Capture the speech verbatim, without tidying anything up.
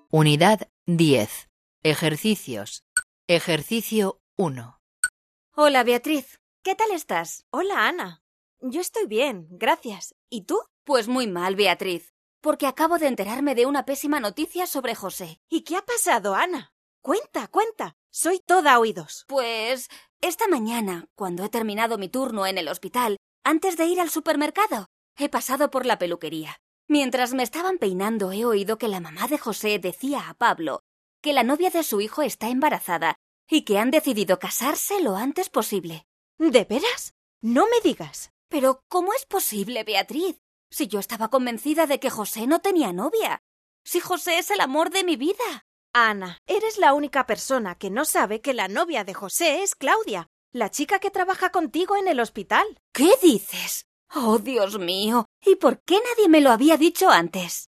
Unidad diez. Ejercicios. Ejercicio uno. Hola, Beatriz. ¿Qué tal estás? Hola, Ana. Yo estoy bien, gracias. ¿Y tú? Pues muy mal, Beatriz, porque acabo de enterarme de una pésima noticia sobre José. ¿Y qué ha pasado, Ana? Cuenta, cuenta. Soy toda oídos. Pues esta mañana, cuando he terminado mi turno en el hospital, antes de ir al supermercado, he pasado por la peluquería. Mientras me estaban peinando, he oído que la mamá de José decía a Pablo que la novia de su hijo está embarazada y que han decidido casarse lo antes posible. ¿De veras? No me digas. Pero ¿cómo es posible, Beatriz? Si yo estaba convencida de que José no tenía novia. Si José es el amor de mi vida. Ana, eres la única persona que no sabe que la novia de José es Claudia, la chica que trabaja contigo en el hospital. ¿Qué dices? Oh, Dios mío. ¿Y por qué nadie me lo había dicho antes?